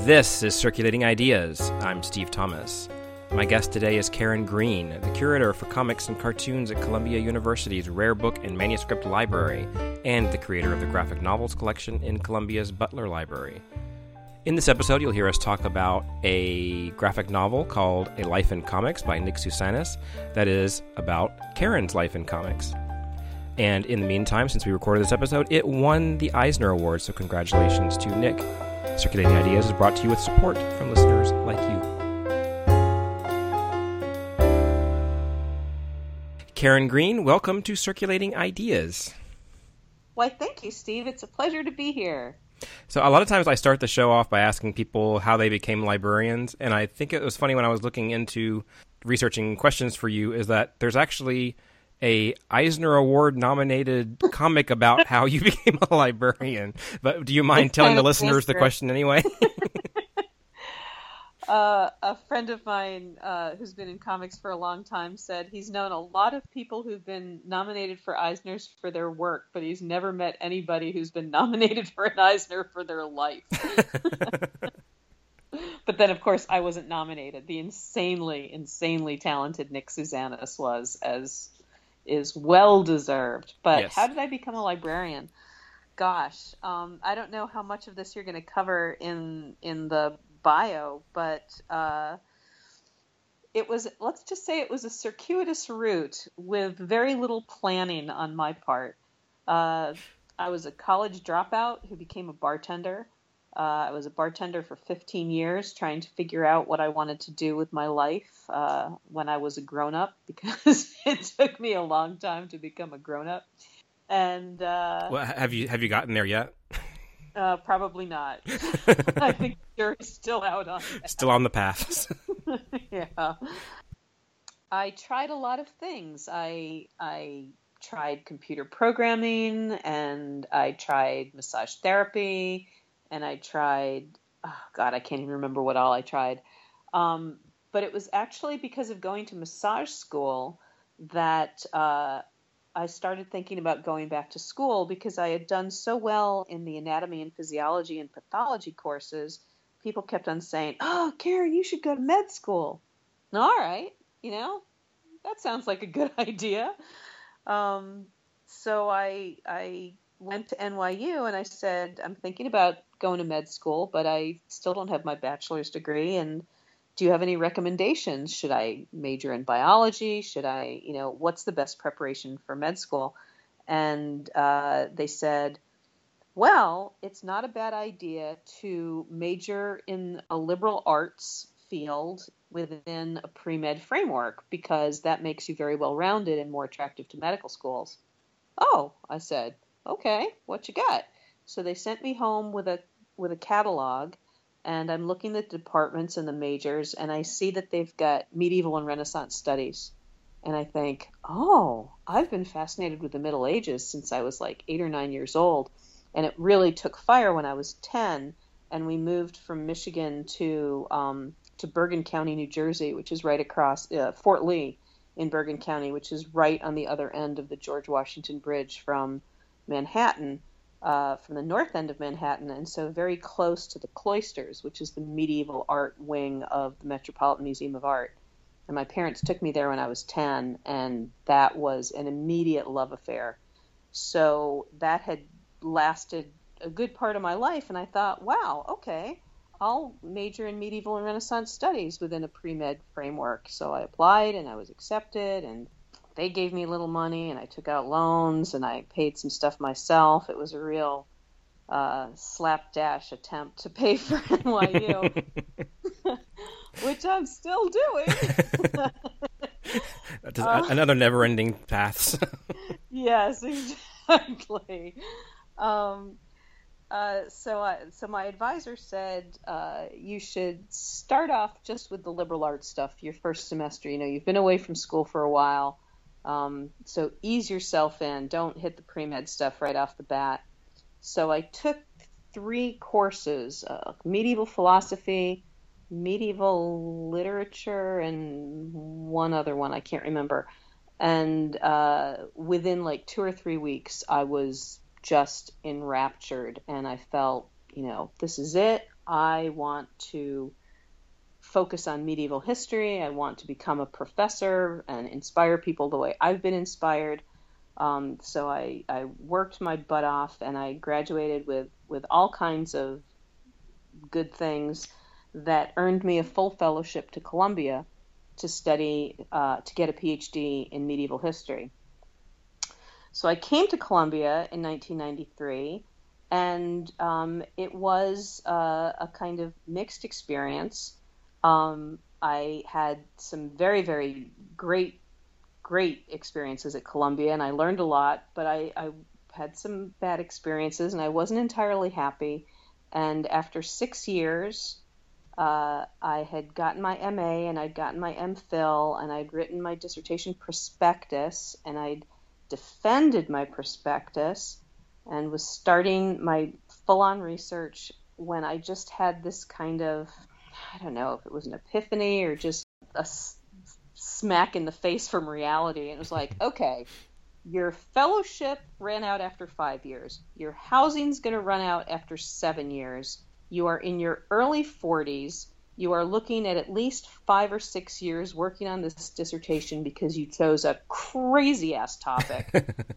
This is Circulating Ideas. I'm Steve Thomas. My guest today is Karen Green, the curator for comics and cartoons at Columbia University's Rare Book and Manuscript Library, and the creator of the graphic novels collection in Columbia's Butler Library. In this episode, you'll hear us talk about a graphic novel called A Life in Comics by Nick Sousanis that is about Karen's life in comics. And in the meantime, since we recorded this episode, it won the Eisner Award, so congratulations to Nick. Circulating Ideas is brought to you with support from listeners like you. Karen Green, welcome to Circulating Ideas. Why, thank you, Steve. It's a pleasure to be here. So a lot of times I start the show off by asking people how they became librarians, and I think it was funny when I was looking into researching questions for you is that there's actually a Eisner Award nominated comic about how you became a librarian. But do you mind telling the listeners the question anyway? A friend of mine who's been in comics for a long time said he's known a lot of people who've been nominated for Eisners for their work, but he's never met anybody who's been nominated for an Eisner for their life. But then, of course, I wasn't nominated. The insanely talented Nick Sousanis was, as is well-deserved. But yes. How did I become a librarian? Gosh, I don't know how much of this you're going to cover in the bio, but it was, let's just say it was a circuitous route with very little planning on my part. I was a college dropout who became a bartender. I was a bartender for 15 years, trying to figure out what I wanted to do with my life when I was a grown-up, because it took me a long time to become a grown-up. And well, have you gotten there yet? Probably not. I think the jury's still out on that. Still on the path. Yeah. I tried a lot of things. I tried computer programming, and I tried massage therapy, and I tried, I can't even remember what all I tried. But it was actually because of going to massage school that I started thinking about going back to school, because I had done so well in the anatomy and physiology and pathology courses. People kept on saying, "Oh, Karen, you should go to med school." All right, that sounds like a good idea. So I went to NYU and I said, I'm thinking about going to med school, but I still don't have my bachelor's degree. And do you have any recommendations? Should I major in biology? Should I, what's the best preparation for med school? And they said, well, it's not a bad idea to major in a liberal arts field within a pre-med framework, because that makes you very well-rounded and more attractive to medical schools. Oh, I said, okay, what you got? So they sent me home with a catalog, and I'm looking at the departments and the majors, and I see that they've got medieval and Renaissance studies. And I think, oh, I've been fascinated with the Middle Ages since I was like 8 or 9 years old. And it really took fire when I was 10, and we moved from Michigan to Bergen County, New Jersey, which is right across Fort Lee in Bergen County, which is right on the other end of the George Washington Bridge from Manhattan, from the north end of Manhattan, and so very close to the Cloisters, which is the medieval art wing of the Metropolitan Museum of Art. And my parents took me there when I was 10, and that was an immediate love affair. So that had lasted a good part of my life, and I thought, wow, okay, I'll major in medieval and Renaissance studies within a pre-med framework. So I applied, and I was accepted, and they gave me a little money, and I took out loans, and I paid some stuff myself. It was a real slapdash attempt to pay for NYU, which I'm still doing. Another never-ending paths. Yes, exactly. So my advisor said, you should start off just with the liberal arts stuff your first semester. You've been away from school for a while. So ease yourself in. Don't hit the pre-med stuff right off the bat. So I took 3 courses, medieval philosophy, medieval literature, and one other one, I can't remember. And within like 2 or 3 weeks, I was just enraptured, and I felt, this is it. I want to focus on medieval history. I want to become a professor and inspire people the way I've been inspired. So I worked my butt off, and I graduated with all kinds of good things that earned me a full fellowship to Columbia to study, to get a PhD in medieval history. So I came to Columbia in 1993, and it was a kind of mixed experience. I had some very, very great experiences at Columbia, and I learned a lot, but I had some bad experiences, and I wasn't entirely happy. And after 6 years, I had gotten my MA, and I'd gotten my MPhil, and I'd written my dissertation prospectus, and I'd defended my prospectus, and was starting my full-on research when I just had this kind of, I don't know if it was an epiphany or just a smack in the face from reality. And it was like, okay, your fellowship ran out after 5 years. Your housing's going to run out after 7 years. You are in your early 40s. You are looking at least 5 or 6 years working on this dissertation because you chose a crazy-ass topic.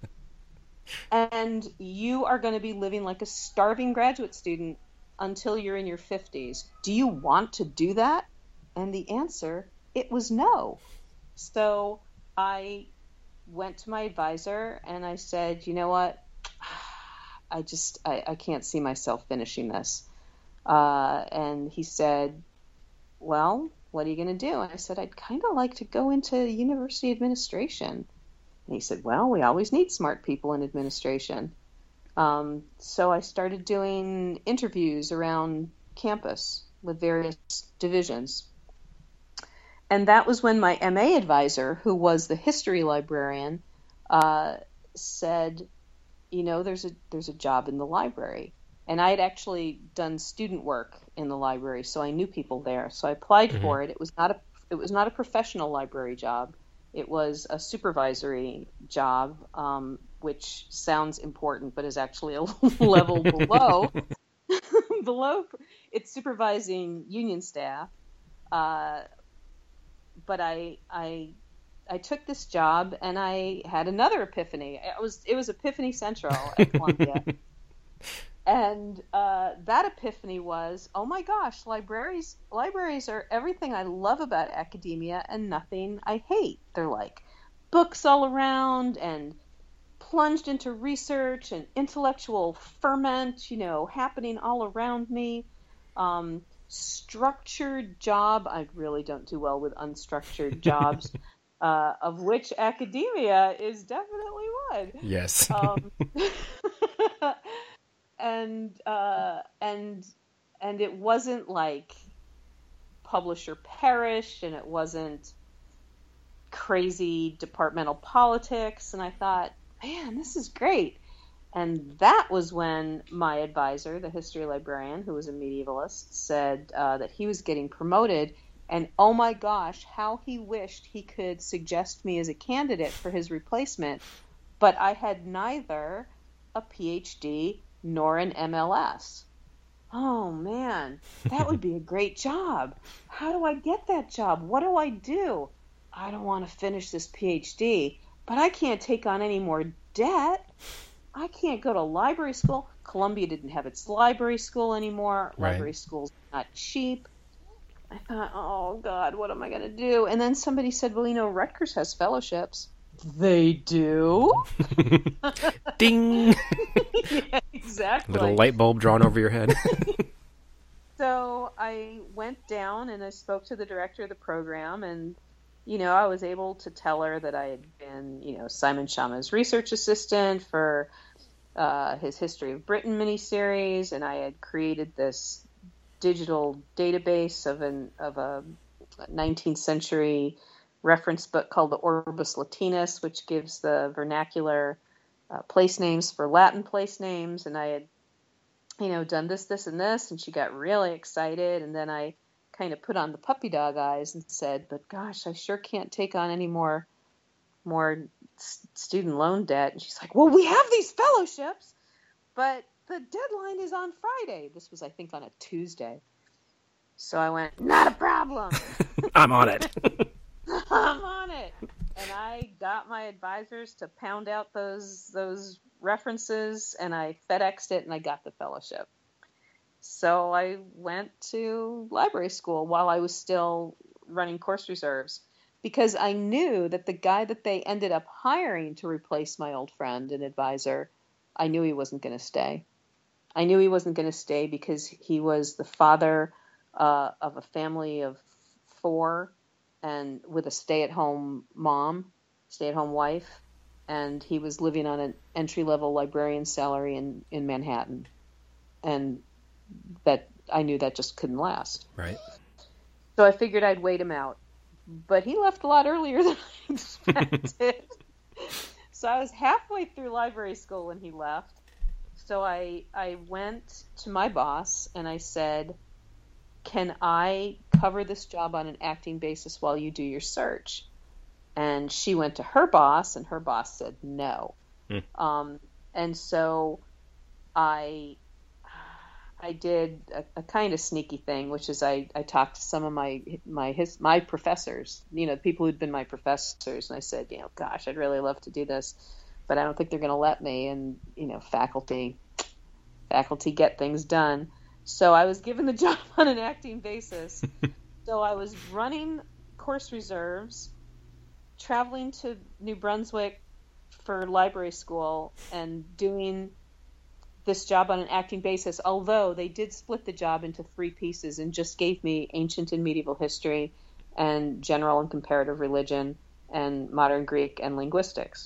And you are going to be living like a starving graduate student until you're in your 50s. Do you want to do that? And the answer, it was no. So I went to my advisor and I said, you know what? I can't see myself finishing this. And he said, well, what are you going to do? And I said, I'd kind of like to go into university administration. And he said, well, we always need smart people in administration. So I started doing interviews around campus with various divisions. And that was when my MA advisor, who was the history librarian, said, there's a job in the library. And I had actually done student work in the library, so I knew people there. So I applied for it. It was not a professional library job. It was a supervisory job, which sounds important, but is actually a level below. Below, it's supervising union staff. But I took this job, and I had another epiphany. It was Epiphany Central at Columbia. And that epiphany was, oh my gosh, libraries are everything I love about academia and nothing I hate. They're like books all around and plunged into research and intellectual ferment, happening all around me. Structured job. I really don't do well with unstructured jobs, of which academia is definitely one. Yes. And it wasn't like publish or perish, and it wasn't crazy departmental politics. And I thought, man, this is great. And that was when my advisor, the history librarian, who was a medievalist, said that he was getting promoted. And oh my gosh, how he wished he could suggest me as a candidate for his replacement. But I had neither a PhD nor an MLS. Oh man, that would be a great job. How do I get that job? What do I do? I don't want to finish this PhD, but I can't take on any more debt. I can't go to library school. Columbia didn't have its library school anymore. Right. Library school's not cheap. I thought, oh God, what am I going to do? And then somebody said, well, Rutgers has fellowships. They do? Ding! Yeah, exactly. Little light bulb drawn over your head. So I went down and I spoke to the director of the program, and I was able to tell her that I had been, Simon Schama's research assistant for his History of Britain miniseries, and I had created this digital database of a 19th century reference book called the Orbis Latinus, which gives the vernacular place names for Latin place names. And I had, done this, and this, and she got really excited. And then I kind of put on the puppy dog eyes and said, but gosh, I sure can't take on any more student loan debt. And she's like, well, we have these fellowships. But the deadline is on Friday. This was, I think, on a Tuesday. So I went, not a problem. I'm on it. I'm on it. And I got my advisors to pound out those references, and I FedExed it, and I got the fellowship. So I went to library school while I was still running course reserves, because I knew that the guy that they ended up hiring to replace my old friend and advisor, I knew he wasn't going to stay. I knew he wasn't going to stay because he was the father of a family of 4 and with a stay-at-home wife, and he was living on an entry-level librarian salary in Manhattan. And that I knew that just couldn't last. Right. So I figured I'd wait him out. But he left a lot earlier than I expected. So I was halfway through library school when he left. So I went to my boss and I said, can I cover this job on an acting basis while you do your search? And she went to her boss, and her boss said no. And so I did a kind of sneaky thing, which is I talked to some of my professors, the people who'd been my professors, and I said, gosh, I'd really love to do this, but I don't think they're going to let me. And faculty get things done. So I was given the job on an acting basis. So I was running course reserves, traveling to New Brunswick for library school, and doing this job on an acting basis, although they did split the job into 3 pieces and just gave me ancient and medieval history and general and comparative religion and modern Greek and linguistics.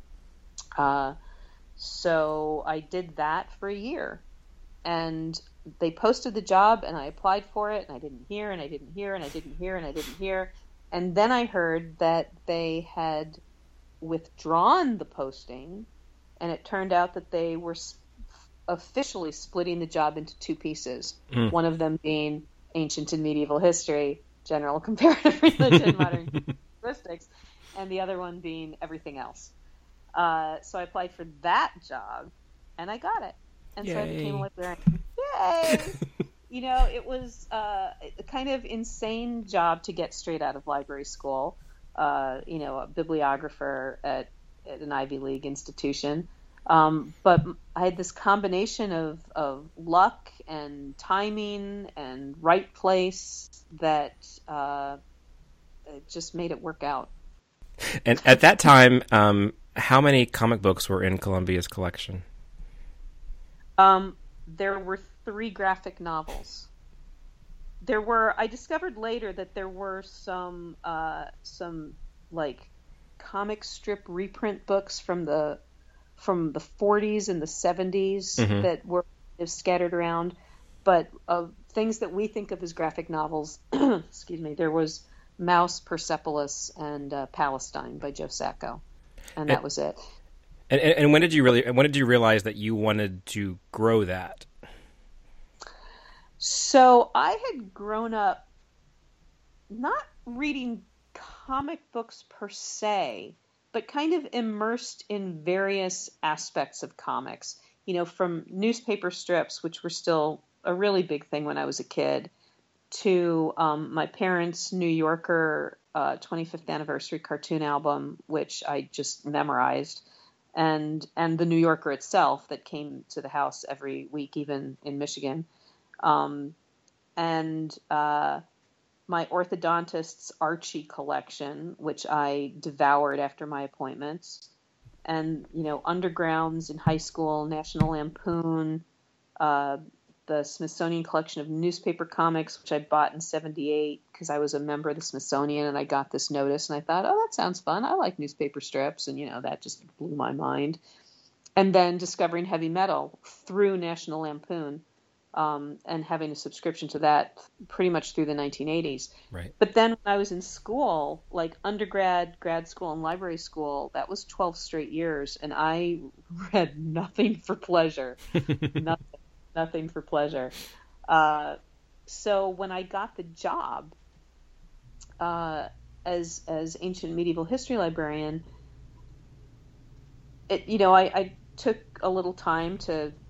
So I did that for a year, and they posted the job and I applied for it, and I didn't hear, and I didn't hear, and I didn't hear, and I didn't hear. And then I heard that they had withdrawn the posting, and it turned out that they were officially splitting the job into 2 pieces. One of them being ancient and medieval history, general comparative religion, modern linguistics, and the other one being everything else. So I applied for that job, and I got it. And so I became a librarian. Yay! It was a kind of insane job to get straight out of library school. A bibliographer at an Ivy League institution. But I had this combination of luck and timing and right place that just made it work out. And at that time, how many comic books were in Columbia's collection? There were 3 graphic novels. I discovered later that there were some like comic strip reprint books from the 40s and the 70s that were scattered around, but things that we think of as graphic novels, excuse me, there was Mouse, Persepolis, and Palestine by Joe Sacco, and that was it. And when did you realize that you wanted to grow that? So I had grown up not reading comic books per se, but kind of immersed in various aspects of comics, from newspaper strips, which were still a really big thing when I was a kid, to my parents' New Yorker 25th anniversary cartoon album, which I just memorized, and the New Yorker itself that came to the house every week, even in Michigan. And my orthodontist's Archie collection, which I devoured after my appointments, and, Undergrounds in high school, National Lampoon, the Smithsonian collection of newspaper comics, which I bought in 1978 because I was a member of the Smithsonian and I got this notice and I thought, oh, that sounds fun. I like newspaper strips. And, that just blew my mind. And then discovering heavy metal through National Lampoon. And having a subscription to that pretty much through the 1980s. Right. But then when I was in school, like undergrad, grad school, and library school, that was 12 straight years, and I read nothing for pleasure. nothing for pleasure. So when I got the job as ancient medieval history librarian, I took a little time to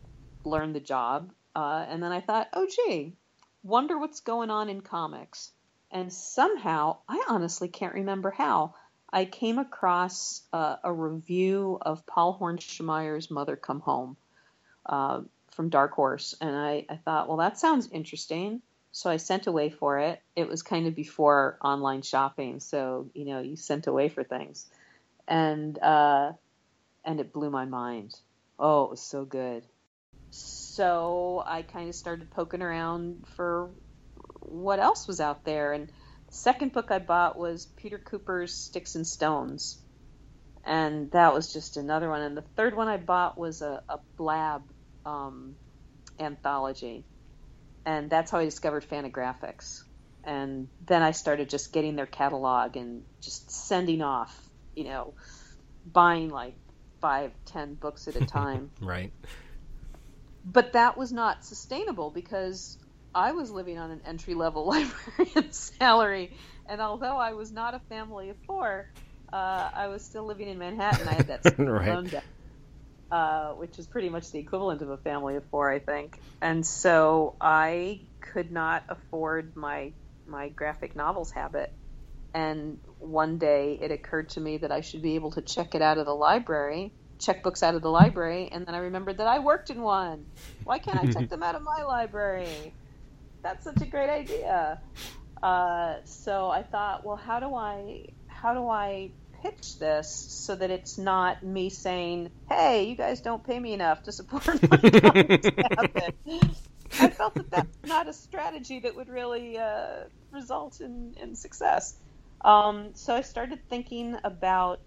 learn the job. And then I thought, oh, gee, wonder what's going on in comics. And somehow, I honestly can't remember how, I came across a review of Paul Hornschmeier's Mother Come Home from Dark Horse. And I thought, well, that sounds interesting. So I sent away for it. It was kind of before online shopping. So, you sent away for things. And it blew my mind. Oh, it was so good. So I kind of started poking around for what else was out there. And the second book I bought was Peter Cooper's Sticks and Stones. And that was just another one. And the third one I bought was a Blab anthology. And that's how I discovered Fantagraphics. And then I started just getting their catalog and just sending off, buying like 5-10 books at a time. Right. But that was not sustainable because I was living on an entry-level librarian salary. And although I was not a family of 4, I was still living in Manhattan. I had that loan debt, which is pretty much the equivalent of a family of 4, I think. And so I could not afford my graphic novels habit. And one day it occurred to me that I should be able to check books out of the library. And then I remembered that I worked in one. Why can't I check them out of my library? That's such a great idea. So I thought, well, how do I pitch this so that it's not me saying, hey, you guys don't pay me enough to support my comics habit? I felt that that's not a strategy that would really result in success. So I started thinking about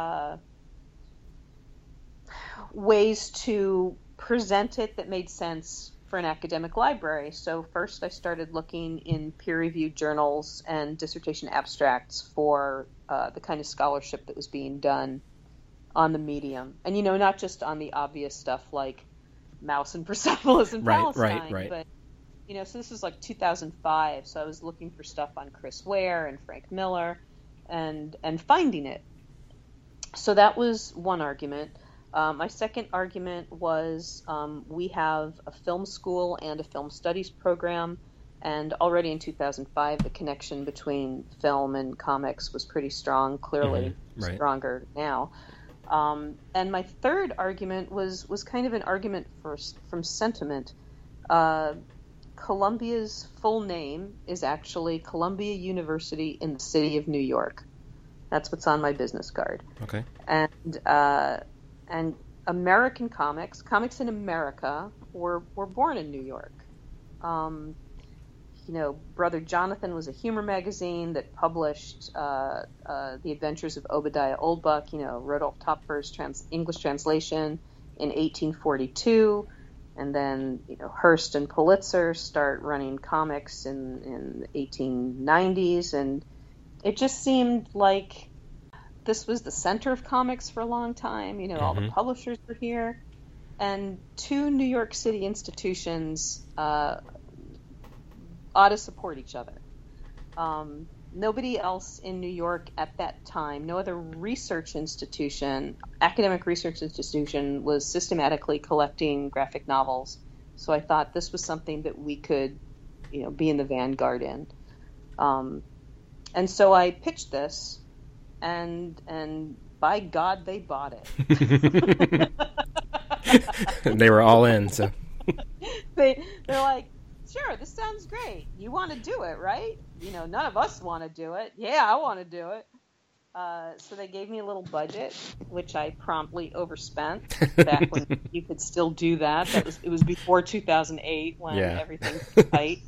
ways to present it that made sense for an academic library. So first I started looking in peer-reviewed journals and dissertation abstracts for the kind of scholarship that was being done on the medium. And, not just on the obvious stuff like Mouse and Persepolis and Palestine, right. but, so this was like 2005. So I was looking for stuff on Chris Ware and Frank Miller and finding it. So that was one argument. My second argument was we have a film school and a film studies program, and already in 2005 the connection between film and comics was pretty strong, clearly stronger now. And my third argument was kind of an argument from sentiment. Columbia's full name is actually Columbia University in the City of New York. That's what's on my business card. Okay. And American comics in America were born in New York. Brother Jonathan was a humor magazine that published The Adventures of Obadiah Oldbuck, Rodolphe Topfer's English translation in 1842. And then, Hearst and Pulitzer start running comics in the 1890s. And it just seemed like this was the center of comics for a long time. All the publishers were here. And 2 New York City institutions ought to support each other. Nobody else in New York at that time, no other academic research institution was systematically collecting graphic novels. So I thought this was something that we could, be in the vanguard in. And so I pitched this, and by God, they bought it. They were all in, so. They're like, sure, this sounds great. You want to do it, right? None of us want to do it. Yeah, I want to do it. So they gave me a little budget, which I promptly overspent back when you could still do that. It was before 2008 when everything was tight.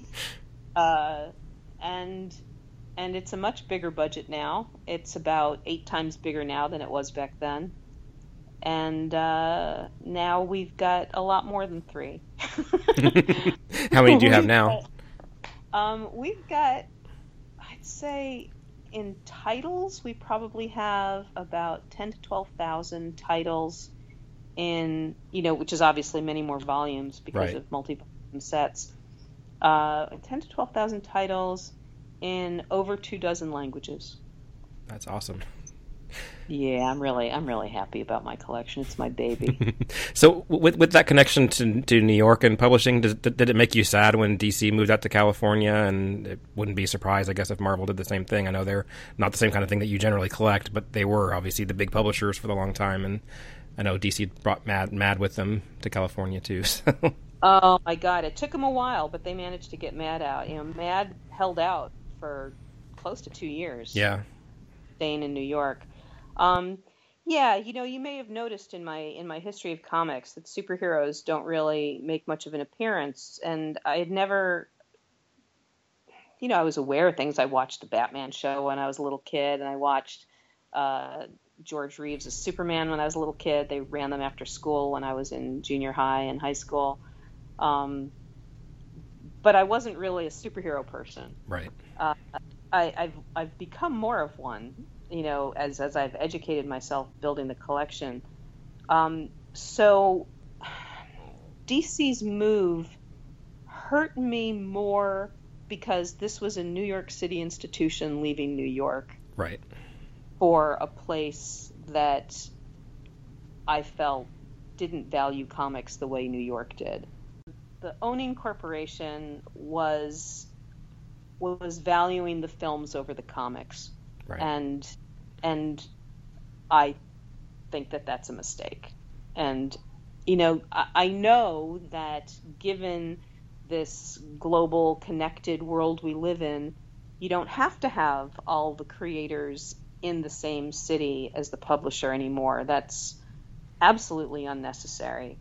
And it's a much bigger budget now. It's about 8 times bigger now than it was back then. And now we've got a lot more than 3. How many do you have now? We've got, I'd say, in titles, we probably have about 10 to 12,000 titles in, which is obviously many more volumes because of multi-volume sets. 10 to 12,000 titles in over 24 languages. That's awesome. Yeah, I'm really happy about my collection. It's my baby. So, with that connection to New York and publishing, did it make you sad when DC moved out to California? And it wouldn't be surprised, I guess, if Marvel did the same thing. I know they're not the same kind of thing that you generally collect, but they were obviously the big publishers for the long time, and I know DC brought Mad with them to California too. So. Oh my God, it took them a while, but they managed to get Mad out. You know, Mad held out for close to 2 years, Yeah, staying in New York. Um, yeah, you know, you may have noticed in my history of comics that superheroes don't really make much of an appearance, and I had never, you know, I was aware of things. I watched the Batman show when I was a little kid, and I watched uh, George Reeves' Superman when I was a little kid. They ran them after school when I was in junior high and high school. Um, but I wasn't really a superhero person. right. Uh, I've become more of one, you know, as I've educated myself building the collection. So DC's move hurt me more because this was a New York City institution leaving New York Right. for a place that I felt didn't value comics the way New York did. The owning corporation was valuing the films over the comics, Right. and I think that that's a mistake. And you know, I know that given this global connected world we live in, you don't have to have all the creators in the same city as the publisher anymore. That's absolutely unnecessary.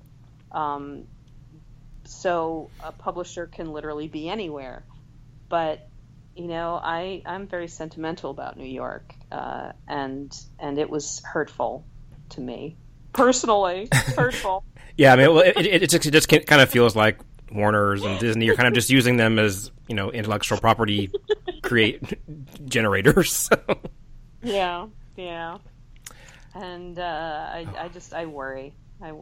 So a publisher can literally be anywhere. But you know, I'm very sentimental about New York, and it was hurtful to me personally. Hurtful. Yeah, I mean, well, it just kind of feels like Warner's and Disney are kind of just using them as, you know, intellectual property create generators. So. Yeah, yeah. And I worry.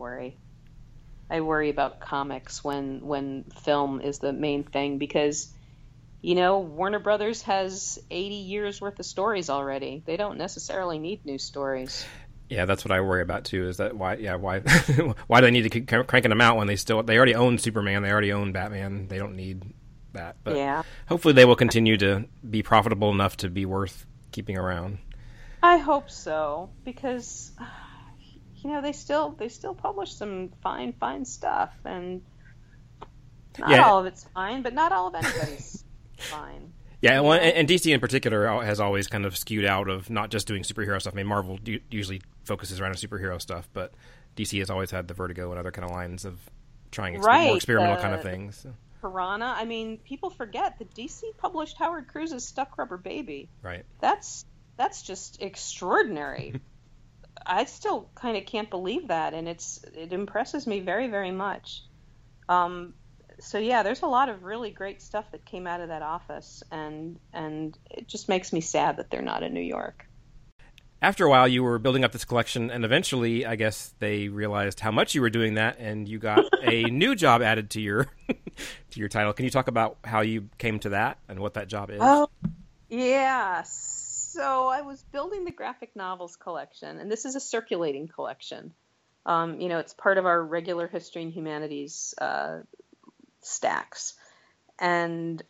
I worry about comics when film is the main thing because, you know, Warner Brothers has 80 years worth of stories already. They don't necessarily need new stories. Yeah, that's what I worry about too. Is that why why do they need to keep cranking them out when they already own Superman, they already own Batman, they don't need that. But yeah, hopefully they will continue to be profitable enough to be worth keeping around. I hope so because you know they still publish some fine stuff, and not all of it's fine, but not all of anybody's fine. Yeah, well, and DC in particular has always kind of skewed out of not just doing superhero stuff. I mean, Marvel usually focuses around superhero stuff, but DC has always had the Vertigo and other kind of lines of trying more experimental kind of things. So. Piranha. I mean, people forget that DC published Howard Cruz's Stuck Rubber Baby. Right. That's just extraordinary. I still kind of can't believe that, and it impresses me very, very much. So yeah, there's a lot of really great stuff that came out of that office, and it just makes me sad that they're not in New York. After a while, you were building up this collection, and eventually, I guess they realized how much you were doing that, and you got a new job added to your to your title. Can you talk about how you came to that and what that job is? Oh, yeah. So I was building the graphic novels collection, and this is a circulating collection. You know, it's part of our regular history and humanities stacks. And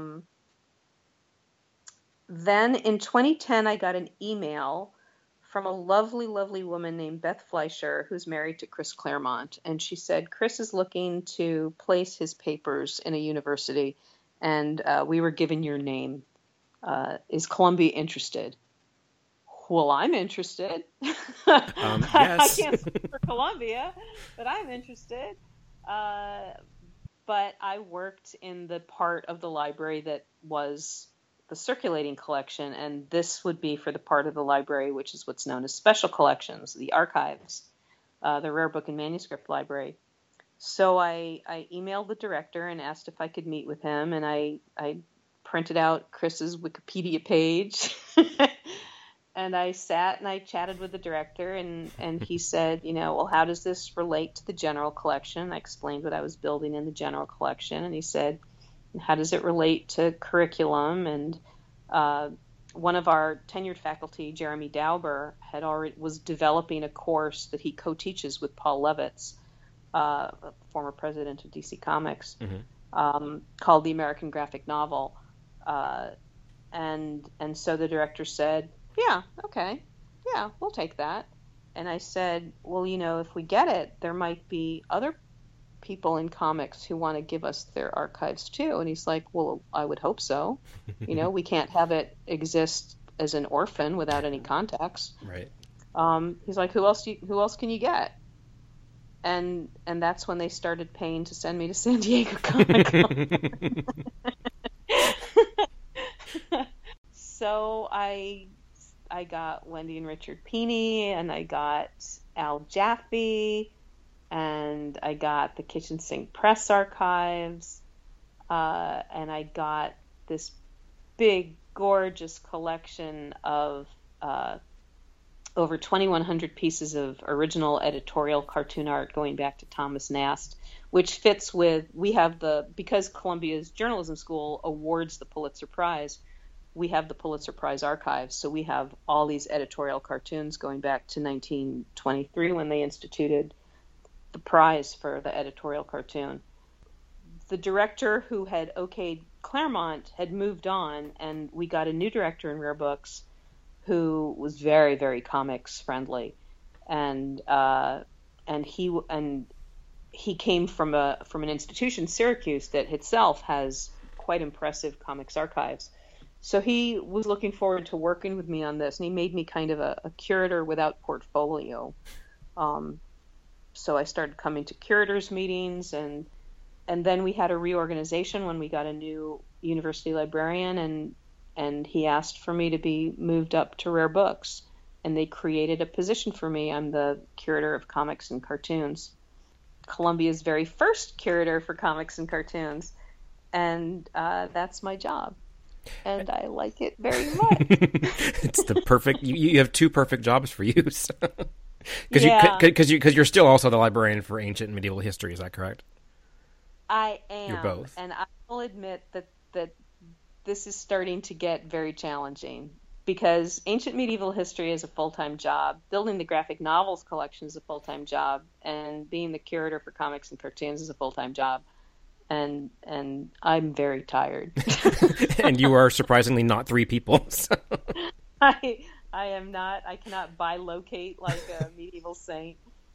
then in 2010, I got an email from a lovely, lovely woman named Beth Fleischer, who's married to Chris Claremont. And she said, Chris is looking to place his papers in a university, and we were given your name. Is Columbia interested? Well, I'm interested. Yes. I can't speak for Columbia, but I'm interested. But I worked in the part of the library that was the circulating collection, and this would be for the part of the library which is what's known as special collections, the archives, the rare book and manuscript library. So I emailed the director and asked if I could meet with him, and I printed out Chris's Wikipedia page. And I sat and I chatted with the director, and he said, you know, well, how does this relate to the general collection? I explained what I was building in the general collection, and he said, how does it relate to curriculum? And one of our tenured faculty, Jeremy Dauber, was developing a course that he co-teaches with Paul Levitz, former president of DC Comics, called The American Graphic Novel. And so the director said, yeah, okay, yeah, we'll take that. And I said, well, if we get it, there might be other people in comics who want to give us their archives too. And he's like, well, I would hope so. We can't have it exist as an orphan without any context. Right. He's like, who else can you get? And that's when they started paying to send me to San Diego Comic-Con. So I got Wendy and Richard Pini, and I got Al Jaffe, and I got the Kitchen Sink Press archives, and I got this big, gorgeous collection of over 2,100 pieces of original editorial cartoon art going back to Thomas Nast, which fits with, because Columbia's journalism school awards the Pulitzer Prize, we have the Pulitzer Prize archives. So we have all these editorial cartoons going back to 1923 when they instituted the prize for the editorial cartoon. The director who had okayed Claremont had moved on, and we got a new director in Rare Books who was very, very comics friendly, and he came from an institution, Syracuse, that itself has quite impressive comics archives. So he was looking forward to working with me on this, and he made me kind of a curator without portfolio. So I started coming to curators meetings, and then we had a reorganization when we got a new university librarian, and he asked for me to be moved up to Rare Books, and they created a position for me. I'm the curator of comics and cartoons, Columbia's very first curator for comics and cartoons, and that's my job. And I like it very much. It's the perfect. You have two perfect jobs for you, because you're still also the librarian for ancient and medieval history. Is that correct? I am. You're both, and I will admit that this is starting to get very challenging, because ancient medieval history is a full-time job, building the graphic novels collection is a full-time job, and being the curator for comics and cartoons is a full-time job. And I'm very tired. And you are surprisingly not three people. So. I am not. I cannot bilocate like a medieval saint.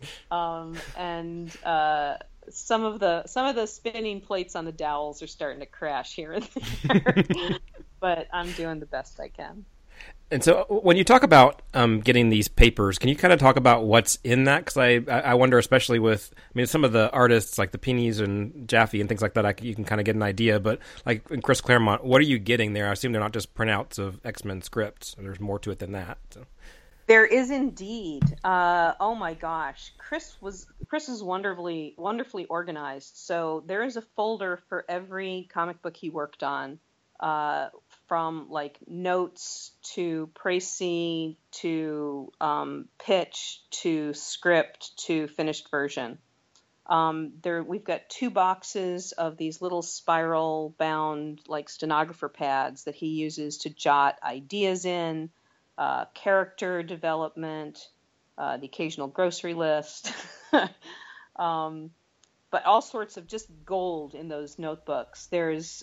And some of the spinning plates on the dowels are starting to crash here and there. But I'm doing the best I can. And so when you talk about getting these papers, can you kind of talk about what's in that? Because I wonder, especially with, some of the artists like the Pinis and Jaffe and things like that, you can kind of get an idea. But like in Chris Claremont, what are you getting there? I assume they're not just printouts of X-Men scripts. There's more to it than that. So. There is indeed. Oh my gosh, Chris is wonderfully organized. So there is a folder for every comic book he worked on. From like notes to précis to pitch to script to finished version. We've got 2 boxes of these little spiral bound like stenographer pads that he uses to jot ideas in, character development, the occasional grocery list, but all sorts of just gold in those notebooks. There's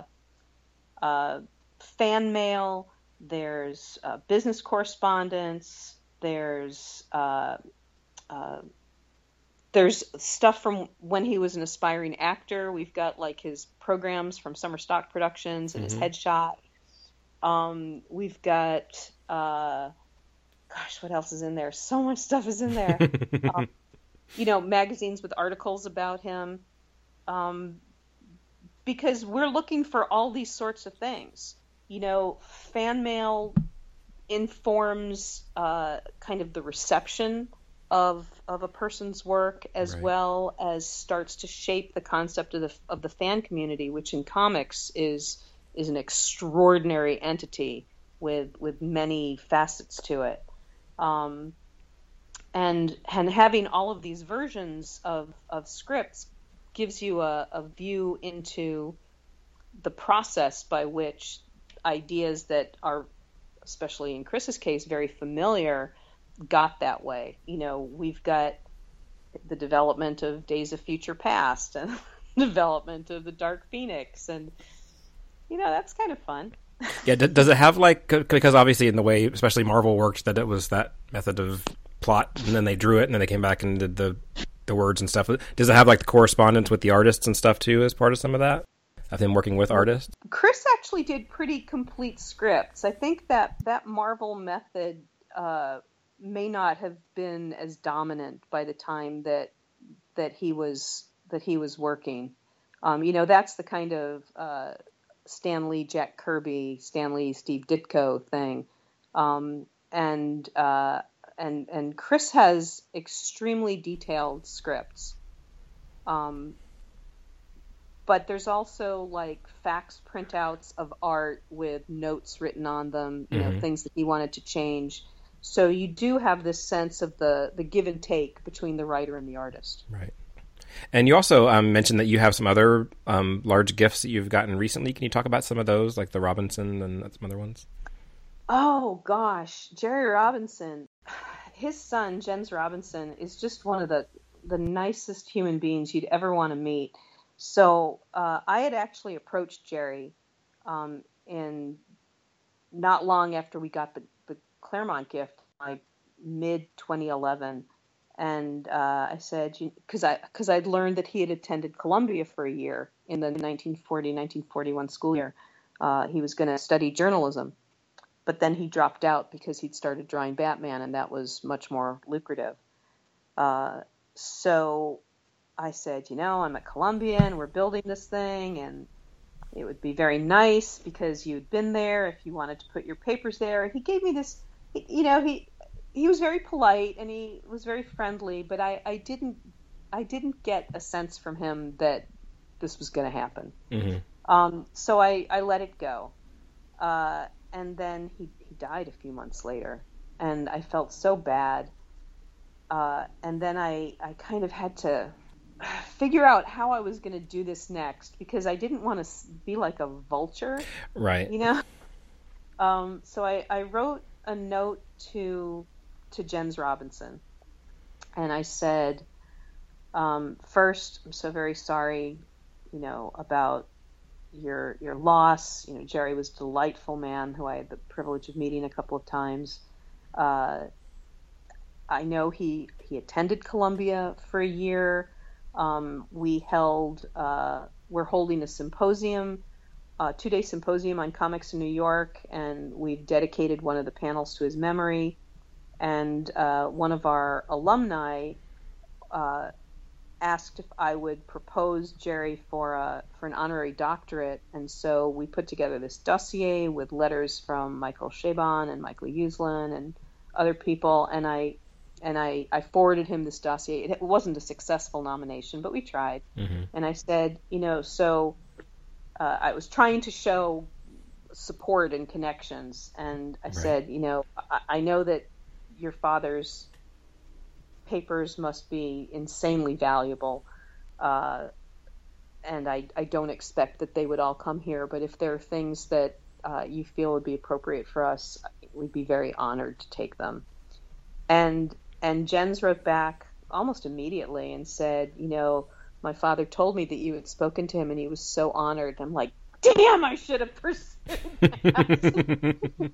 fan mail, there's business correspondence, there's stuff from when he was an aspiring actor. We've got like his programs from Summer Stock Productions and his headshot. We've got what else is in there? So much stuff is in there. Magazines with articles about him, because we're looking for all these sorts of things. Fan mail informs kind of the reception of a person's work, as right. well as starts to shape the concept of the fan community, which in comics is an extraordinary entity with many facets to it. And having all of these versions of scripts gives you a view into the process by which ideas that are especially in Chris's case, very familiar, got that way. We've got the development of Days of Future Past and development of the Dark Phoenix, and that's kind of fun. Yeah, does it have because obviously in the way especially Marvel worked, that it was that method of plot and then they drew it and then they came back and did the words and stuff. Does it have the correspondence with the artists and stuff too as part of some of that, of him working with artists? Chris actually did pretty complete scripts. I think that Marvel method may not have been as dominant by the time that he was working. That's the kind of Stan Lee, Jack Kirby, Stan Lee, Steve Ditko thing, and Chris has extremely detailed scripts, but there's also fax printouts of art with notes written on them, things that he wanted to change. So you do have this sense of the give and take between the writer and the artist. Right. And you also mentioned that you have some other large gifts that you've gotten recently. Can you talk about some of those, like the Robinson and some other ones? Oh, gosh. Jerry Robinson, his son, Jens Robinson, is just one of the nicest human beings you'd ever want to meet. So I had actually approached Jerry in not long after we got the Claremont gift, mid-2011. And I said, because I'd learned that he had attended Columbia for a year in the 1940-1941 school year. He was going to study journalism, but then he dropped out because he'd started drawing Batman, and that was much more lucrative. So I said, I'm at Columbia, and we're building this thing, and it would be very nice because you'd been there if you wanted to put your papers there. And he gave me this, he was very polite and he was very friendly, but I didn't get a sense from him that this was going to happen. Mm-hmm. So I let it go. And then he died a few months later, and I felt so bad. And then I kind of had to figure out how I was going to do this next, because I didn't want to be like a vulture. Right. So I wrote a note to Jens Robinson, and I said, first, I'm so very sorry, about your loss. Jerry was a delightful man who I had the privilege of meeting a couple of times. I know he attended Columbia for a year. We're holding a symposium, 2-day symposium on comics in New York, and we've dedicated one of the panels to his memory. And one of our alumni asked if I would propose Jerry for an honorary doctorate, and so we put together this dossier with letters from Michael Chabon and Michael Uslan and other people, and I forwarded him this dossier. It wasn't a successful nomination, but we tried. Mm-hmm. And I said, I was trying to show support and connections, and I said, I know that your father's papers must be insanely valuable, and I don't expect that they would all come here, but if there are things that you feel would be appropriate for us, we'd be very honored to take them. And Jens wrote back almost immediately and said, my father told me that you had spoken to him and he was so honored. I'm like, damn, I should have pursued that.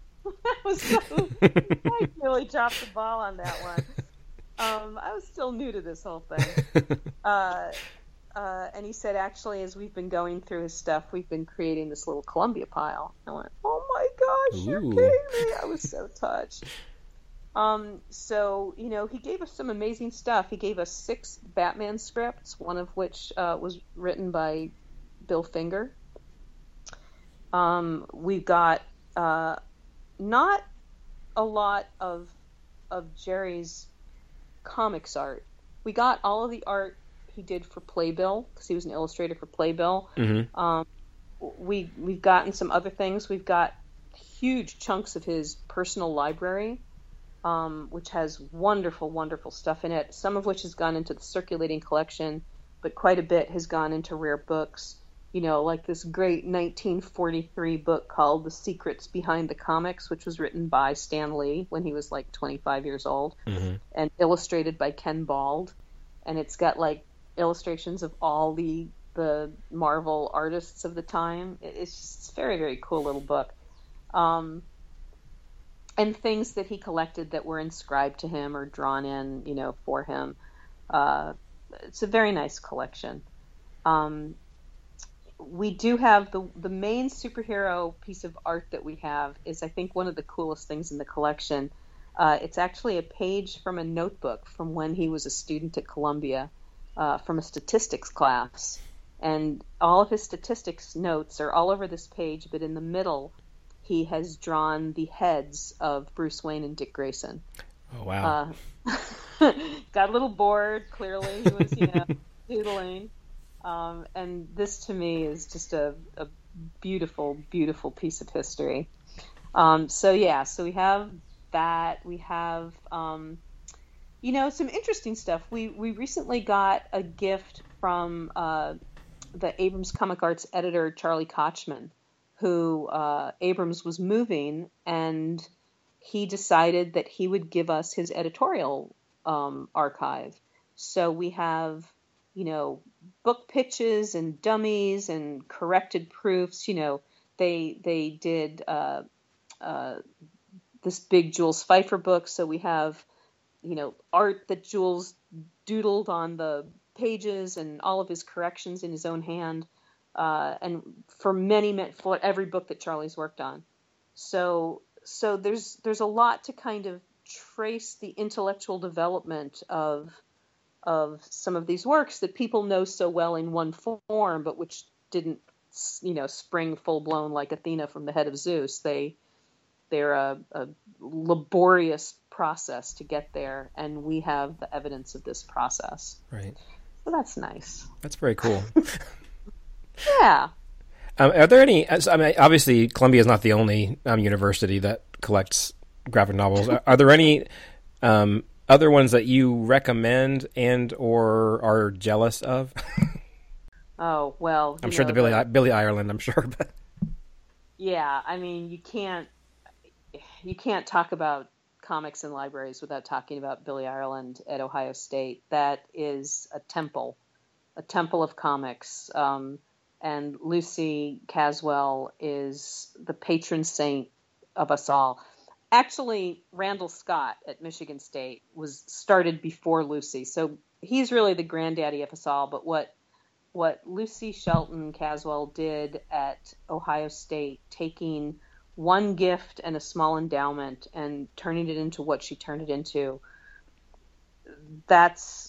I really dropped the ball on that one. I was still new to this whole thing. And he said, actually, as we've been going through his stuff, we've been creating this little Columbia pile. I went, oh my gosh, you're kidding me. I was so touched. So, he gave us some amazing stuff. He gave us 6 Batman scripts, one of which was written by Bill Finger. We've got not a lot of Jerry's comics art. We got all of the art he did for Playbill, because he was an illustrator for Playbill. Mm-hmm. We've gotten some other things. We've got huge chunks of his personal library, which has wonderful, wonderful stuff in it, some of which has gone into the circulating collection, but quite a bit has gone into rare books. like this great 1943 book called The Secrets Behind the Comics, which was written by Stan Lee when he was like 25 years old, and illustrated by Ken Bald. And it's got like illustrations of all the Marvel artists of the time. It's a very, very cool little book. And things that he collected that were inscribed to him or drawn in, for him. It's a very nice collection. We do have the main superhero piece of art that we have is, I think, one of the coolest things in the collection. It's actually a page from a notebook from when he was a student at Columbia, from a statistics class. And all of his statistics notes are all over this page, but in the middle, he has drawn the heads of Bruce Wayne and Dick Grayson. Oh, wow. Got a little bored, clearly. He was, doodling. And this, to me, is just a beautiful, beautiful piece of history. So we have that. We have, some interesting stuff. We recently got a gift from the Abrams Comic Arts editor, Charlie Kochman, who Abrams was moving, and he decided that he would give us his editorial archive. So we have, book pitches and dummies and corrected proofs. They did this big Jules Feiffer book. So we have, art that Jules doodled on the pages and all of his corrections in his own hand. And for every book that Charlie's worked on. So there's a lot to kind of trace the intellectual development of some of these works that people know so well in one form, but which didn't, spring full blown like Athena from the head of Zeus. They're a laborious process to get there, and we have the evidence of this process. Right. So that's nice. That's very cool. Yeah. Are there any? Obviously, Columbia is not the only university that collects graphic novels. Are there any other ones that you recommend and or are jealous of? Oh, well, I'm sure Billy Ireland. I'm sure, but yeah, you can't talk about comics in libraries without talking about Billy Ireland at Ohio State. That is a temple of comics. And Lucy Caswell is the patron saint of us all. Actually, Randall Scott at Michigan State was started before Lucy, so he's really the granddaddy of us all. But what Lucy Shelton Caswell did at Ohio State, taking one gift and a small endowment and turning it into what she turned it into, that's,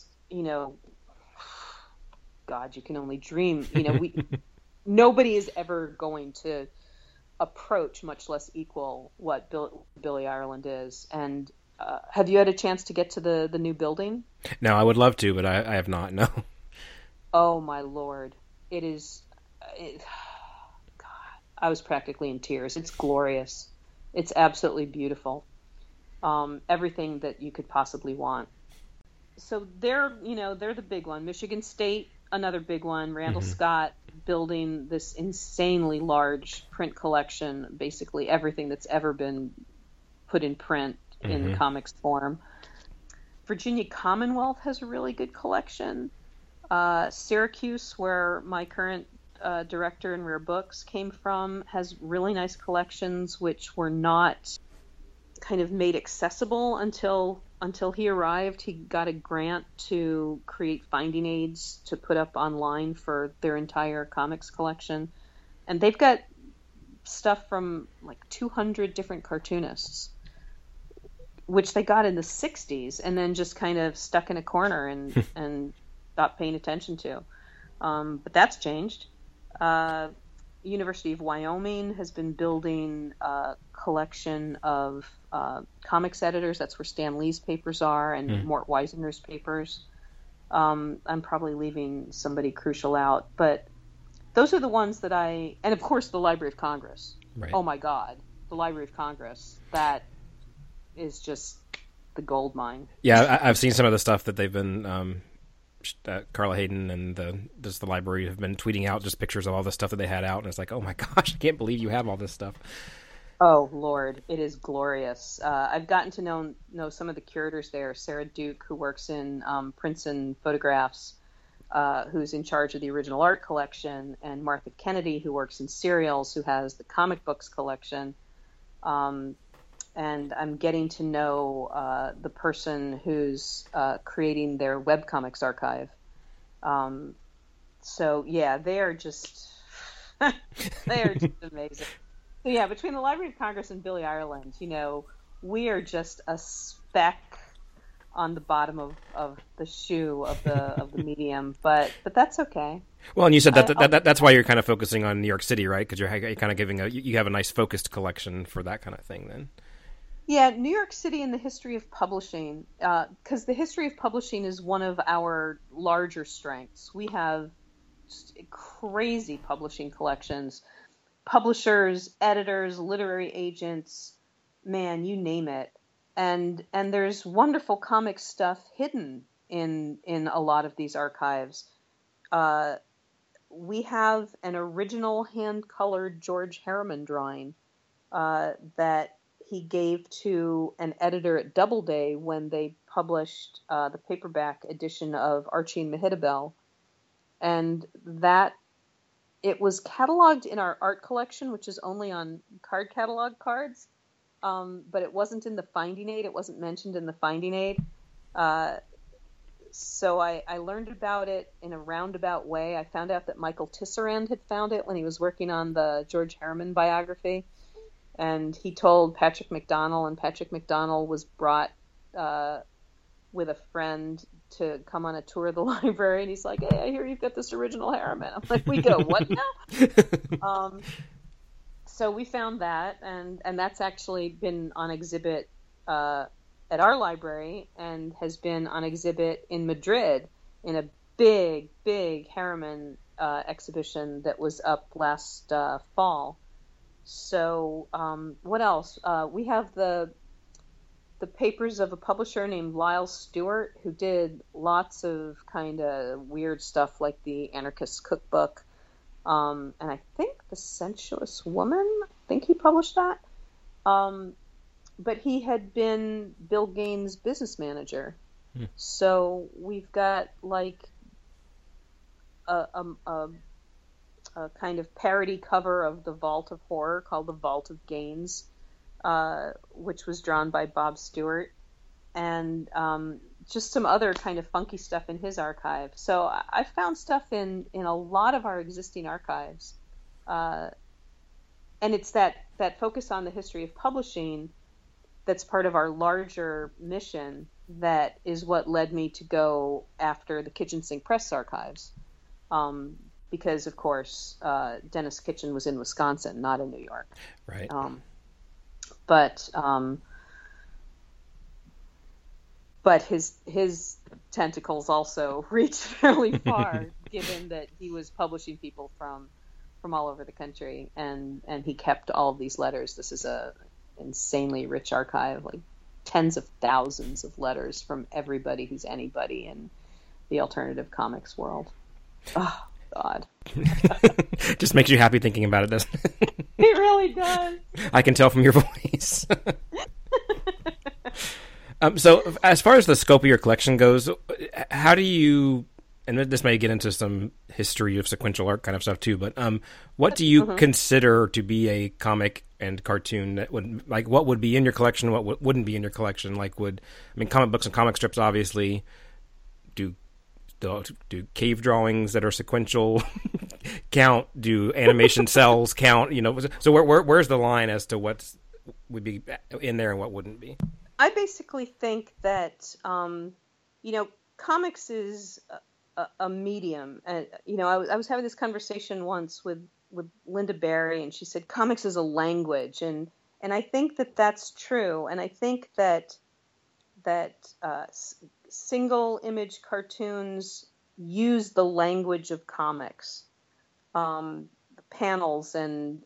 God, you can only dream. Nobody is ever going to approach, much less equal, what Billy Ireland is. And have you had a chance to get to the new building? No, I would love to, but I have not. No. Oh my Lord, it is. God, I was practically in tears. It's glorious. It's absolutely beautiful. Everything that you could possibly want. So they're the big one. Michigan State, another big one. Randall Scott building this insanely large print collection, basically everything that's ever been put in print in comics form. Virginia Commonwealth has a really good collection. Syracuse, where my current director in Rare Books came from, has really nice collections which were not kind of made accessible until he arrived. He got a grant to create finding aids to put up online for their entire comics collection. And they've got stuff from like 200 different cartoonists, which they got in the 60s and then just kind of stuck in a corner and stopped paying attention to. But that's changed. University of Wyoming has been building a collection of comics editors. That's where Stan Lee's papers are, and Mort Weisinger's papers. I'm probably leaving somebody crucial out, but those are the ones that and of course the Library of Congress. Right. Oh my God, the Library of Congress. That is just the gold mine. Yeah, I've seen some of the stuff that they've been Carla Hayden and the library have been tweeting out just pictures of all the stuff that they had out, and it's like, oh my gosh, I can't believe you have all this stuff. Oh Lord, it is glorious. I've gotten to know some of the curators there. Sarah Duke, who works in Princeton Photographs, who's in charge of the original art collection, and Martha Kennedy, who works in serials, who has the comic books collection. And I'm getting to know the person who's creating their webcomics archive. So yeah, they are just amazing. So yeah, between the Library of Congress and Billy Ireland, we are just a speck on the bottom of the shoe of the medium, but that's okay. Well, and you said that's why you're kind of focusing on New York City, right? Because you're kind of giving you have a nice focused collection for that kind of thing, then. Yeah, New York City and the history of publishing, because the history of publishing is one of our larger strengths. We have just crazy publishing collections, publishers, editors, literary agents, man, you name it. And there's wonderful comic stuff hidden in a lot of these archives. We have an original hand-colored George Harriman drawing that he gave to an editor at Doubleday when they published the paperback edition of Archie and Mehitabel. And that it was cataloged in our art collection, which is only on card catalog cards, but it wasn't in the finding aid. It wasn't mentioned in the finding aid. So I learned about it in a roundabout way. I found out that Michael Tisserand had found it when he was working on the George Harriman biography. And he told Patrick McDonnell, and Patrick McDonnell was brought with a friend to come on a tour of the library. And he's like, hey, I hear you've got this original Harriman. I'm like, we go, what now? So we found that, and that's actually been on exhibit at our library and has been on exhibit in Madrid in a big, big Harriman exhibition that was up last fall. So what else? We have the papers of a publisher named Lyle Stewart, who did lots of kind of weird stuff like the Anarchist Cookbook. And I think The Sensuous Woman, I think he published that. But he had been Bill Gaines' business manager. So we've got like a kind of parody cover of The Vault of Horror called The Vault of Gaines, which was drawn by Bob Stewart, and just some other kind of funky stuff in his archive. So I found stuff in a lot of our existing archives. And it's that focus on the history of publishing that's part of our larger mission that is what led me to go after the Kitchen Sink Press archives. Because, of course, Dennis Kitchen was in Wisconsin, not in New York. Right. But his tentacles also reached fairly far, given that he was publishing people from all over the country, and he kept all of these letters. This is a insanely rich archive, like tens of thousands of letters from everybody who's anybody in the alternative comics world. Oh, God. Just makes you happy thinking about it, doesn't it? It really does. I can tell from your voice. So as far as the scope of your collection goes, how do you, and this may get into some history of sequential art kind of stuff too, but what do you consider to be a comic and cartoon that would, like, what would be in your collection, what wouldn't be in your collection? Like, comic books and comic strips obviously do cave drawings that are sequential count? Do animation cells count? So where's the line as to what would be in there and what wouldn't be? I basically think that comics is a medium. I was having this conversation once with Linda Barry, and she said comics is a language, and I think that that's true, and I think that single image cartoons use the language of comics, panels and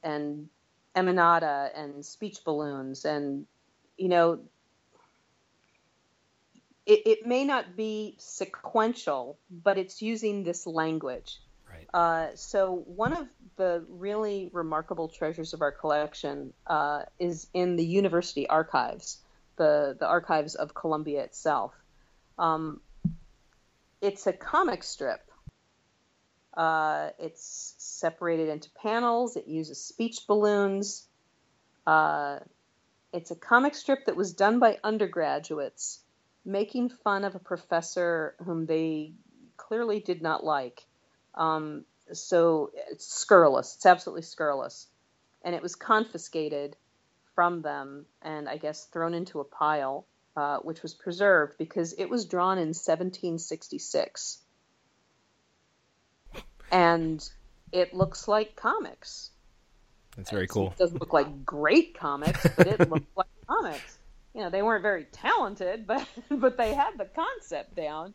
emanata and speech balloons, and it may not be sequential, but it's using this language. Right. So one of the really remarkable treasures of our collection is in the university archives, the archives of Columbia itself. Um, it's a comic strip. It's separated into panels. It uses speech balloons. It's a comic strip that was done by undergraduates making fun of a professor whom they clearly did not like. So it's scurrilous. It's absolutely scurrilous. And it was confiscated from them and I guess thrown into a pile, which was preserved because it was drawn in 1766. And it looks like comics. That's very cool. It doesn't look like great comics, but it looks like comics. You know, they weren't very talented, but they had the concept down.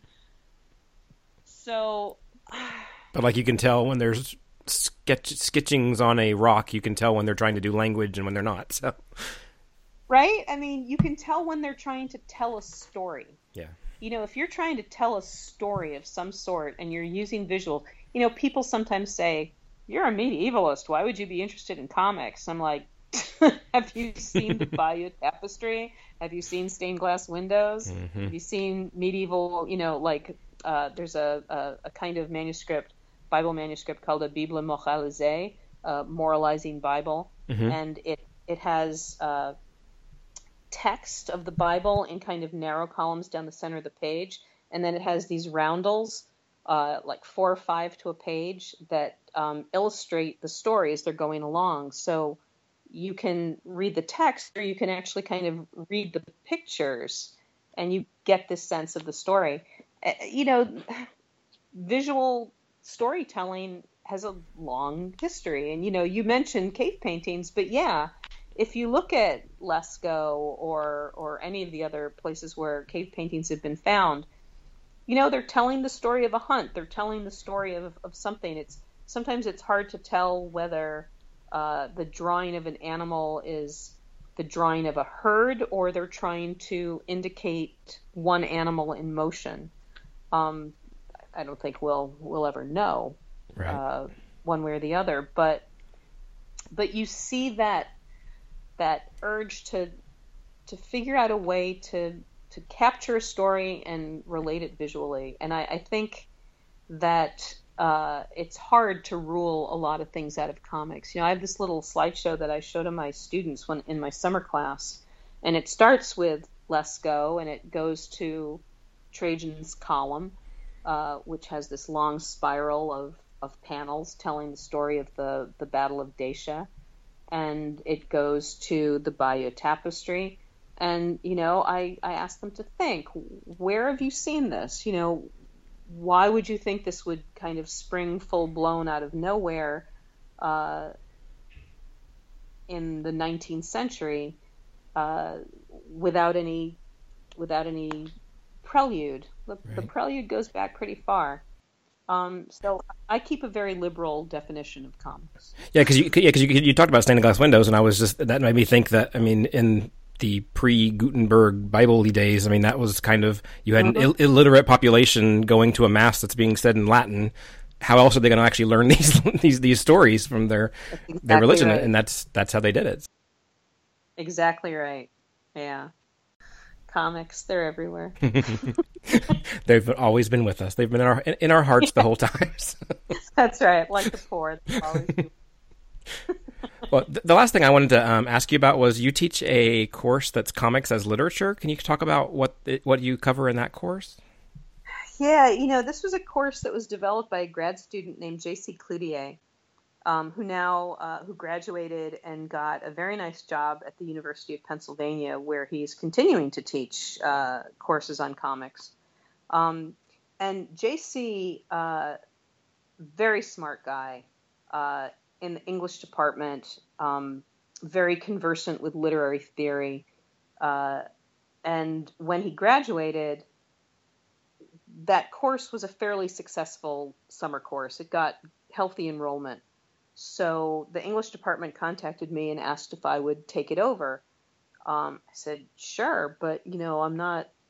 So, but like you can tell when there's sketchings on a rock, you can tell when they're trying to do language and when they're not. So, right? I mean, you can tell when they're trying to tell a story. Yeah. You know, if you're trying to tell a story of some sort and you're using visual, you know, people sometimes say, "You're a medievalist. Why would you be interested in comics?" I'm like, have you seen the Bayeux Tapestry? Have you seen stained glass windows? Mm-hmm. Have you seen medieval, you know, like there's a kind of manuscript, Bible manuscript called a Bible moralisée, moralizing Bible. Mm-hmm. And it has text of the Bible in kind of narrow columns down the center of the page. And then it has these roundels, like 4 or 5 to a page that illustrate the story as they're going along. So you can read the text or you can actually kind of read the pictures and you get this sense of the story. You know, visual storytelling has a long history. And, you know, you mentioned cave paintings, but yeah, if you look at Lascaux or any of the other places where cave paintings have been found, you know, they're telling the story of a hunt. They're telling the story of something. Sometimes it's hard to tell whether the drawing of an animal is the drawing of a herd or they're trying to indicate one animal in motion. I don't think we'll ever know, right. One way or the other. But you see that urge to figure out a way to capture a story and relate it visually. And I think that it's hard to rule a lot of things out of comics. You know, I have this little slideshow that I show to my students in my summer class, and it starts with Lascaux and it goes to Trajan's column, which has this long spiral of panels telling the story of the Battle of Dacia, and it goes to the Bayeux Tapestry. And, you know, I asked them to think, where have you seen this? You know, why would you think this would kind of spring full-blown out of nowhere in the 19th century without any prelude? The prelude goes back pretty far. So I keep a very liberal definition of comics. Yeah, because you talked about stained glass windows, and that made me think that, I mean, in the pre-Gutenberg Bible-y days, I mean, that was kind of, you had an illiterate population going to a mass that's being said in Latin. How else are they going to actually learn these stories from their religion? Right. And that's how they did it. Exactly right. Yeah. Comics, they're everywhere. They've always been with us. They've been in our hearts the whole time. That's right. Like the poor, they'll always be. Well, the last thing I wanted to ask you about was you teach a course that's comics as literature. Can you talk about what you cover in that course? Yeah, you know, this was a course that was developed by a grad student named J.C. Cloutier, who graduated and got a very nice job at the University of Pennsylvania, where he's continuing to teach courses on comics. And J.C., very smart guy, in the English department, very conversant with literary theory. And when he graduated, that course was a fairly successful summer course. It got healthy enrollment. So the English department contacted me and asked if I would take it over. I said, sure, but, you know, I'm not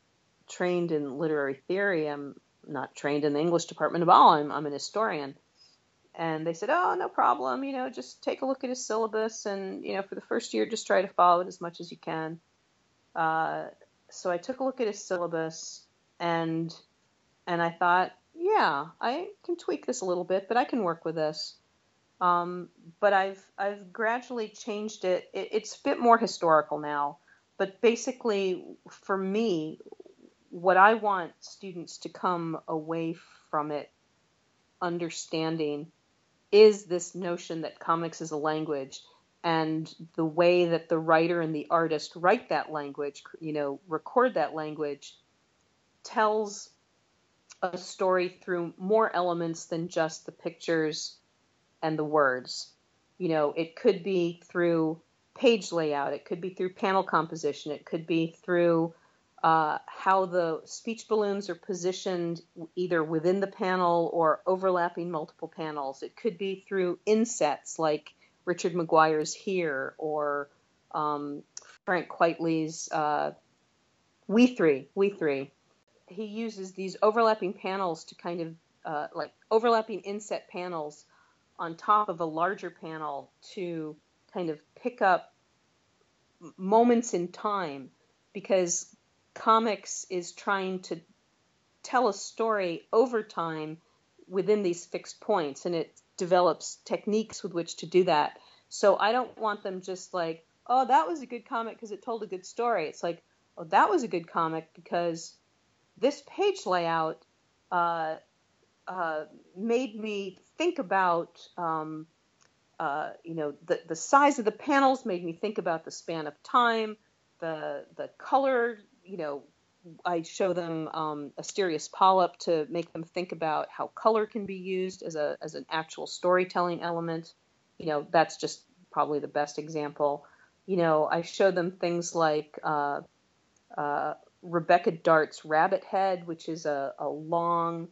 trained in literary theory. I'm not trained in the English department at all. I'm an historian. And they said, oh, no problem. Just take a look at his syllabus. And, for the first year, just try to follow it as much as you can. So I took a look at his syllabus and I thought, yeah, I can tweak this a little bit, but I can work with this. But I've gradually changed it. It's a bit more historical now, but basically for me, what I want students to come away from it understanding is this notion that comics is a language, and the way that the writer and the artist write that language, record that language, tells a story through more elements than just the pictures and the words. It could be through page layout, it could be through panel composition, it could be through how the speech balloons are positioned either within the panel or overlapping multiple panels. It could be through insets like Richard Maguire's Here or Frank Quitely's We Three. He uses these overlapping panels to kind of like overlapping inset panels on top of a larger panel to kind of pick up moments in time, because comics is trying to tell a story over time within these fixed points, and it develops techniques with which to do that. So I don't want them just like, oh, that was a good comic because it told a good story. It's like, oh, that was a good comic because this page layout made me think about, the size of the panels made me think about the span of time, the color. I show them Asterios Polyp to make them think about how color can be used as an actual storytelling element. That's just probably the best example. I show them things like Rebecca Dart's Rabbit Head, which is a long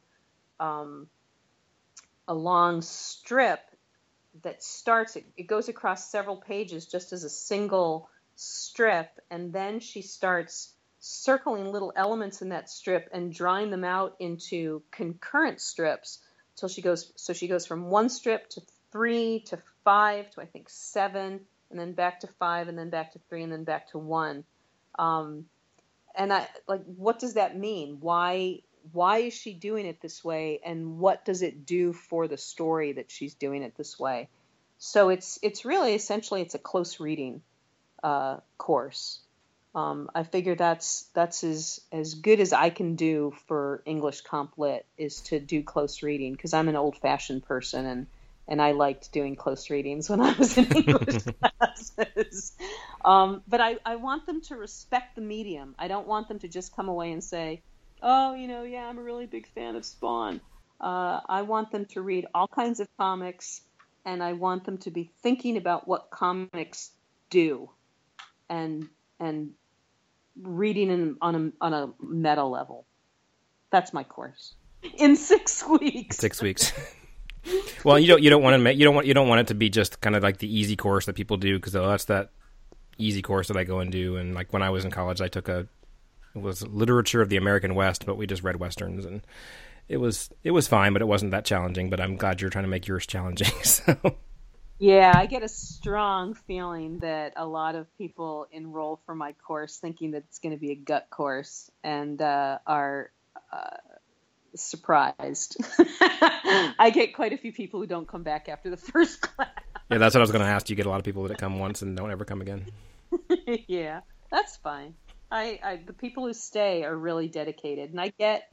strip that starts. It goes across several pages just as a single strip, and then she starts circling little elements in that strip and drawing them out into concurrent strips till she goes from 1 strip to 3 to 5 to I think 7, and then back to 5, and then back to 3, and then back to 1. And I like, what does that mean? Why is she doing it this way, and what does it do for the story that she's doing it this way? So it's really essentially it's a close reading course. I figure that's as good as I can do for English Comp Lit, is to do close reading, because I'm an old-fashioned person and I liked doing close readings when I was in English classes. But I want them to respect the medium. I don't want them to just come away and say, oh, yeah, I'm a really big fan of Spawn. I want them to read all kinds of comics, and I want them to be thinking about what comics do and reading on a meta level. That's my course in 6 weeks. 6 weeks. Well, you don't want it to be just kind of like the easy course that people do, because that's that easy course that I go and do. And like when I was in college, I took it was literature of the American West, but we just read Westerns, and it was fine, but it wasn't that challenging. But I'm glad you're trying to make yours challenging. So. Yeah, I get a strong feeling that a lot of people enroll for my course thinking that it's going to be a gut course, and are surprised. I get quite a few people who don't come back after the first class. Yeah, that's what I was going to ask. You get a lot of people that come once and don't ever come again. Yeah, that's fine. The people who stay are really dedicated, and I get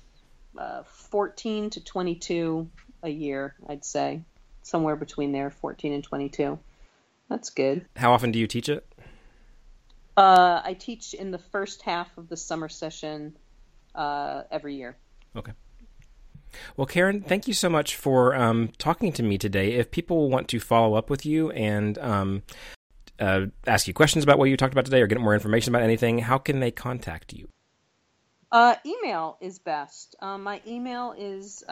14 to 22 a year, I'd say. Somewhere between there, 14 and 22. That's good. How often do you teach it? I teach in the first half of the summer session every year. Okay. Well, Karen, thank you so much for talking to me today. If people want to follow up with you and ask you questions about what you talked about today or get more information about anything, how can they contact you? Email is best. My email is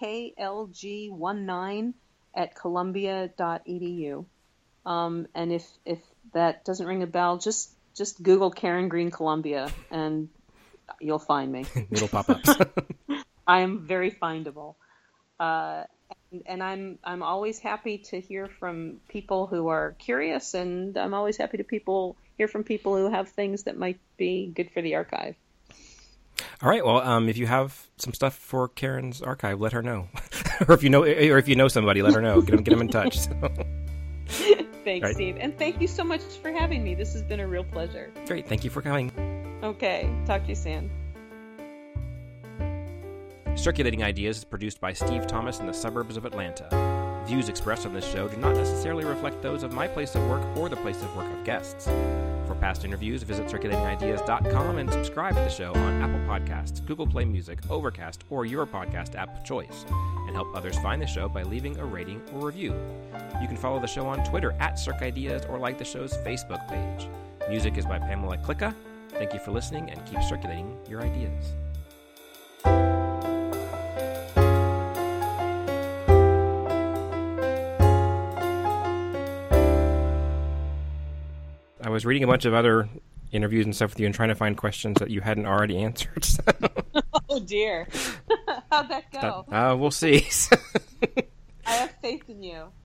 klg19@columbia.edu. And if that doesn't ring a bell, just Google Karen Green Columbia, and you'll find me. Little pop-ups. I am very findable. And I'm always happy to hear from people who are curious, and I'm always happy to hear from people who have things that might be good for the archive. All right. Well, if you have some stuff for Karen's archive, let her know. or if you know somebody, let her know. Get them in touch. So. Thanks, right. Steve. And thank you so much for having me. This has been a real pleasure. Great. Thank you for coming. Okay. Talk to you soon. Circulating Ideas is produced by Steve Thomas in the suburbs of Atlanta. Views expressed on this show do not necessarily reflect those of my place of work or the place of work of guests. For past interviews, visit circulatingideas.com and subscribe to the show on Apple Podcasts, Google Play Music, Overcast, or your podcast app of choice, and help others find the show by leaving a rating or review. You can follow the show on Twitter @CircIdeas or like the show's Facebook page. Music is by Pamela Klicka. Thank you for listening, and keep circulating your ideas. I was reading a bunch of other interviews and stuff with you and trying to find questions that you hadn't already answered. So. Oh, dear. How'd that go? We'll see. I have faith in you.